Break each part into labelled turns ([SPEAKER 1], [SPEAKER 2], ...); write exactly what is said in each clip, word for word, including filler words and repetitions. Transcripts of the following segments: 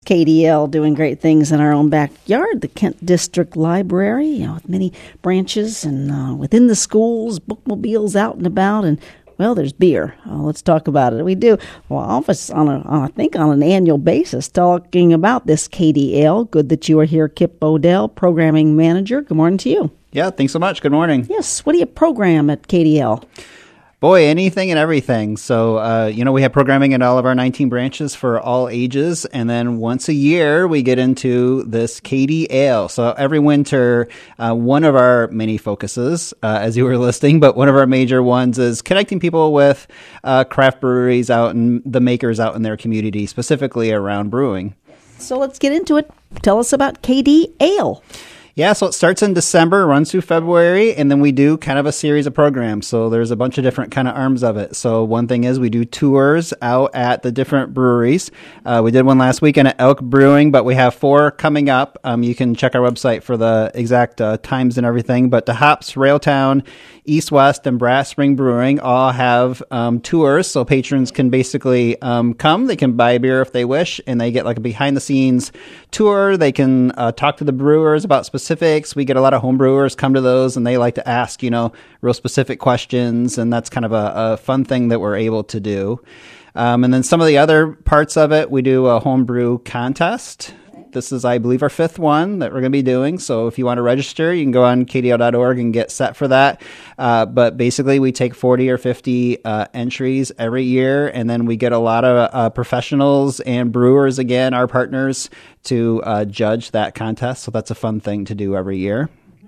[SPEAKER 1] K D L doing great things in our own backyard, the Kent District Library, you know, with many branches and uh, within the schools, bookmobiles out and about, and well, there's beer. Uh, let's talk about it. We do well, office on a, on, I think, on an annual basis, talking about this K D L. Good that you are here, Kip Odell, Programming Manager. Good morning to you.
[SPEAKER 2] Yeah, thanks so much. Good morning.
[SPEAKER 1] Yes, what do you program at K D L?
[SPEAKER 2] Boy, anything and everything. So, uh, you know, we have programming in all of our nineteen branches for all ages. And then once a year, we get into this K D L. So every winter, uh, one of our many focuses, uh, as you were listing, but one of our major ones is connecting people with uh, craft breweries out and the makers out in their community, specifically around brewing.
[SPEAKER 1] So let's get into it. Tell us about K D Ale.
[SPEAKER 2] Yeah, so it starts in December, runs through February, and then we do kind of a series of programs. So there's a bunch of different kind of arms of it. So one thing is we do tours out at the different breweries. Uh, we did one last weekend at Elk Brewing, but we have four coming up. Um, you can check our website for the exact uh, times and everything. But the Hops, Railtown, East West, and Brass Spring Brewing all have um, tours, so patrons can basically um, come. They can buy a beer if they wish, and they get like a behind-the-scenes tour. They can uh, talk to the brewers about specifics. We get a lot of home brewers come to those, and they like to ask, you know, real specific questions, and that's kind of a, a fun thing that we're able to do. Um, and then some of the other parts of it, we do a homebrew contest. This is, I believe, our fifth one that we're going to be doing. So if you want to register, you can go on K D L dot org and get set for that. Uh, but basically, we take forty or fifty uh, entries every year, and then we get a lot of uh, professionals and brewers, again, our partners, to uh, judge that contest. So that's a fun thing to do every year.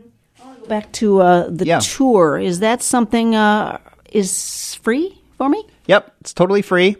[SPEAKER 1] Back to uh, the
[SPEAKER 2] yeah.
[SPEAKER 1] tour. Is that something uh, is free for me?
[SPEAKER 2] Yep, it's totally free.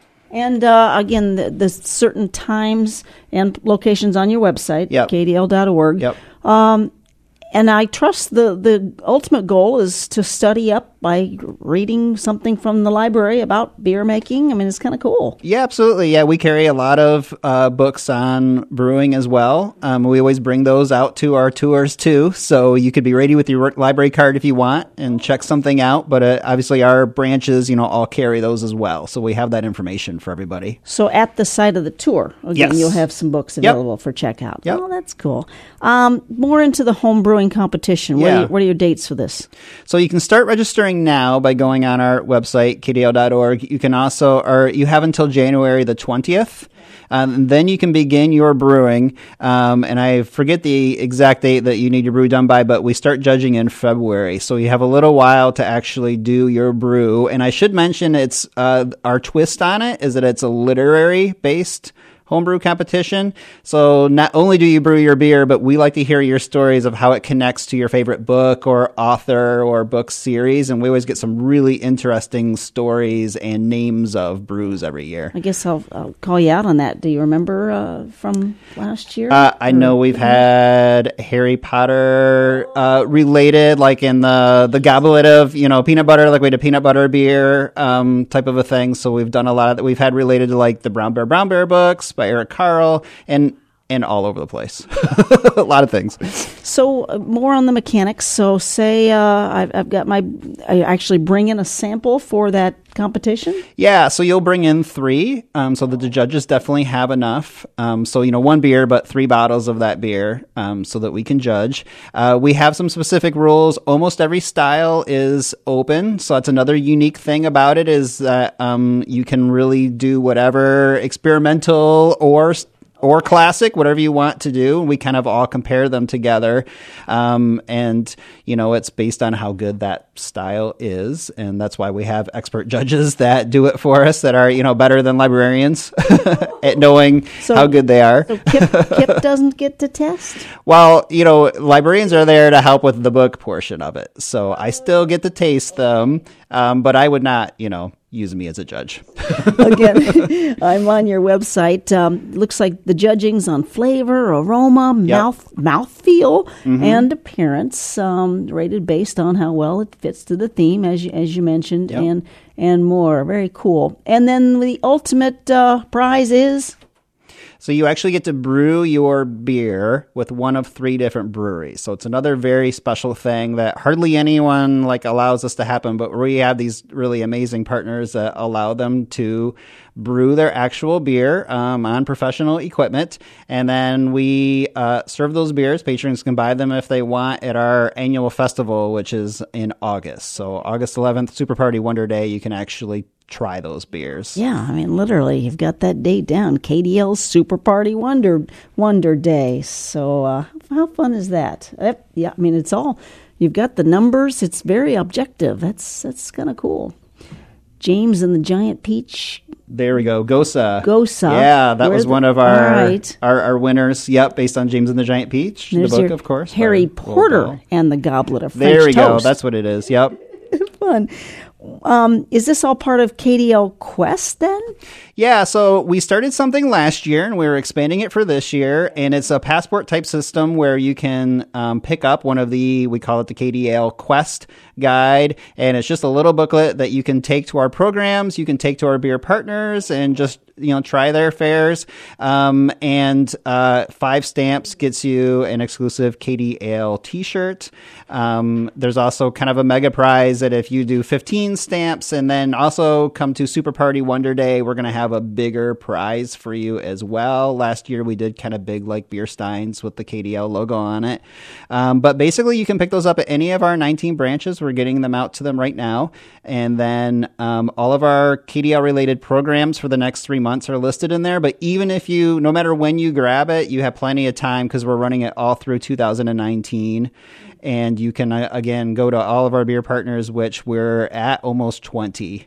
[SPEAKER 1] And uh, again, the, the certain times and locations on your website,
[SPEAKER 2] yep.
[SPEAKER 1] K D L dot org.
[SPEAKER 2] Yep.
[SPEAKER 1] Um, and I trust the, the ultimate goal is to study up by reading something from the library about beer making. I mean, it's kind of cool.
[SPEAKER 2] Yeah, absolutely. Yeah, we carry a lot of uh, books on brewing as well. Um, we always bring those out to our tours too. So you could be ready with your library card if you want and check something out. But uh, obviously our branches, you know, all carry those as well. So we have that information for everybody.
[SPEAKER 1] So at the site of the tour, again,
[SPEAKER 2] yes.
[SPEAKER 1] you'll have some books available
[SPEAKER 2] yep.
[SPEAKER 1] for checkout.
[SPEAKER 2] Yep.
[SPEAKER 1] Oh, that's cool. Um, more into the home brewing competition. What,
[SPEAKER 2] yeah.
[SPEAKER 1] are your, what are your dates for this?
[SPEAKER 2] So you can start registering now by going on our website, K D L dot org. You can also, or you have until January the twentieth. Um, then you can begin your brewing. Um, and I forget the exact date that you need your brew done by, but we start judging in February. So you have a little while to actually do your brew. And I should mention it's uh, our twist on it is that it's a literary based homebrew competition. So not only do you brew your beer, but we like to hear your stories of how it connects to your favorite book or author or book series. And we always get some really interesting stories and names of brews every year.
[SPEAKER 1] I guess I'll, I'll call you out on that. Do you remember uh, from last year?
[SPEAKER 2] Uh, I know we've had Harry Potter uh, related, like in the, the goblet of, you know, peanut butter, like we had a peanut butter beer um, type of a thing. So we've done a lot of that. We've had related to like the Brown Bear, Brown Bear books by Eric Carle, and and all over the place. A lot of things.
[SPEAKER 1] So uh, more on the mechanics. So say uh, I've, I've got my, I actually bring in a sample for that competition?
[SPEAKER 2] Yeah, so you'll bring in three, um, so that the judges definitely have enough. Um, so, you know, one beer, but three bottles of that beer, um, so that we can judge. Uh, we have some specific rules. Almost every style is open, so that's another unique thing about it is that um, you can really do whatever experimental or or classic, whatever you want to do. We kind of all compare them together. Um, and, you know, it's based on how good that style is. And that's why we have expert judges that do it for us that are, you know, better than librarians at knowing so, how good they are.
[SPEAKER 1] So Kip, Kip doesn't get to test?
[SPEAKER 2] Well, you know, librarians are there to help with the book portion of it. So I still get to taste them, um, but I would not, you know, use me as a judge.
[SPEAKER 1] Again, I'm on your website. Um, looks like the judging's on flavor, aroma,
[SPEAKER 2] yep.
[SPEAKER 1] mouth, mouthfeel,
[SPEAKER 2] mm-hmm.
[SPEAKER 1] and appearance, um, rated based on how well it fits to the theme, as you, as you mentioned,
[SPEAKER 2] yep.
[SPEAKER 1] and and more. Very cool. And then the ultimate uh, prize is?
[SPEAKER 2] So you actually get to brew your beer with one of three different breweries. So it's another very special thing that hardly anyone like allows us to happen, but we have these really amazing partners that allow them to brew their actual beer um, on professional equipment. And then we uh, serve those beers. Patrons can buy them if they want at our annual festival, which is in August. So August eleventh, Super Party Wonder Day, you can actually try those beers.
[SPEAKER 1] Yeah, I mean, literally, you've got that date down. K D L Super Party Wonder Wonder Day. So uh, how fun is that? Yep, yeah, I mean, it's all, you've got the numbers. It's very objective. That's, that's kind of cool. James and the Giant Peach.
[SPEAKER 2] There we go. Gosa.
[SPEAKER 1] Gosa.
[SPEAKER 2] Yeah, that
[SPEAKER 1] Where
[SPEAKER 2] was
[SPEAKER 1] the,
[SPEAKER 2] one of our,
[SPEAKER 1] right.
[SPEAKER 2] our our winners. Yep, based on James and the Giant Peach,
[SPEAKER 1] There's
[SPEAKER 2] the book,
[SPEAKER 1] your
[SPEAKER 2] of course.
[SPEAKER 1] Harry Porter
[SPEAKER 2] Ball.
[SPEAKER 1] and the Goblet of French
[SPEAKER 2] There we
[SPEAKER 1] Toast.
[SPEAKER 2] go. That's what it is. Yep.
[SPEAKER 1] Fun. Um, is this all part of K D L Quest then?
[SPEAKER 2] Yeah, so we started something last year and we were expanding it for this year. And it's a passport type system where you can um, pick up one of the, we call it the K D L Quest guide. And it's just a little booklet that you can take to our programs, you can take to our beer partners and just, you know, try their fairs. Um, and uh, five stamps gets you an exclusive K D L t-shirt. Um, there's also kind of a mega prize that if you do fifteen stamps and then also come to Super Party Wonder Day, we're going to have a bigger prize for you as well. Last year we did kind of big like beer steins with the K D L logo on it. Um, but basically you can pick those up at any of our nineteen branches. We're getting them out to them right now. And then um, all of our K D L related programs for the next three months are listed in there. But even if you, no matter when you grab it, you have plenty of time because we're running it all through two thousand nineteen. And you can, uh, again, go to all of our beer partners, which we're at almost twenty.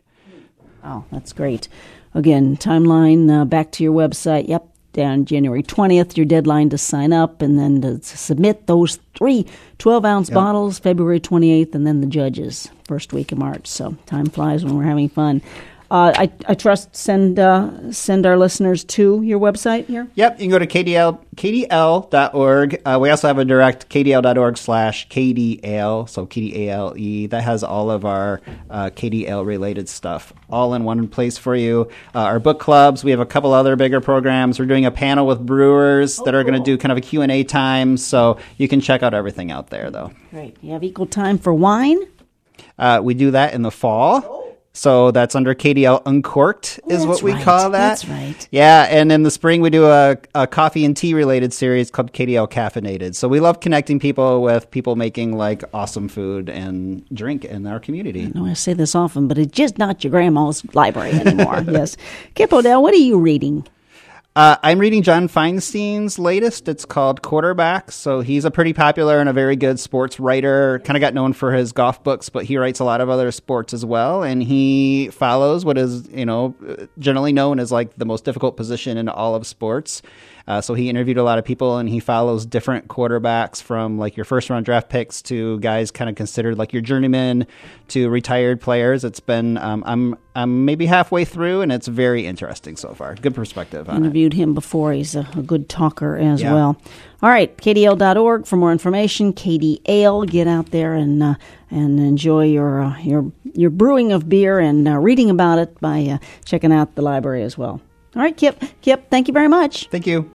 [SPEAKER 1] Oh, that's great. Again, timeline, uh, back to your website. Yep, down January twentieth, your deadline to sign up, and then to submit those three twelve-ounce yep. bottles, February twenty-eighth, and then the judges, first week of March. So time flies when we're having fun. Uh, I, I trust send uh, send our listeners to your website here?
[SPEAKER 2] Yep, you can go to K D L, K D L dot org. Uh, we also have a direct K D L dot org slash K D L, so K D A L E. That has all of our uh, K D L-related stuff all in one place for you. Uh, our book clubs, we have a couple other bigger programs. We're doing a panel with brewers oh, that are cool. going to do kind of a Q and A time, so you can check out everything out there, though.
[SPEAKER 1] Great. You have equal time for wine?
[SPEAKER 2] Uh, we do that in the fall. Oh. So that's under K D L Uncorked is
[SPEAKER 1] oh,
[SPEAKER 2] what we
[SPEAKER 1] right.
[SPEAKER 2] call that.
[SPEAKER 1] That's right.
[SPEAKER 2] Yeah, and in the spring we do a, a coffee and tea related series called K D L Caffeinated. So we love connecting people with people making like awesome food and drink in our community.
[SPEAKER 1] I know I say this often, but it's just not your grandma's library anymore. Yes. Kip O'Dell, what are you reading?
[SPEAKER 2] Uh, I'm reading John Feinstein's latest. It's called Quarterback. So he's a pretty popular and a very good sports writer. Kind of got known for his golf books, but he writes a lot of other sports as well. And he follows what is, you know, generally known as like the most difficult position in all of sports. Uh, so he interviewed a lot of people and he follows different quarterbacks from like your first round draft picks to guys kind of considered like your journeyman to retired players. It's been, um, I'm, I'm maybe halfway through and it's very interesting so far. Good perspective on
[SPEAKER 1] Interviewed
[SPEAKER 2] it.
[SPEAKER 1] him before. He's a, a good talker as
[SPEAKER 2] yeah.
[SPEAKER 1] well. All right. K D L dot org for more information. K D Ale, get out there and, uh, and enjoy your, uh, your, your brewing of beer and uh, reading about it by uh, checking out the library as well. All right, Kip. Kip, thank you very much.
[SPEAKER 2] Thank you.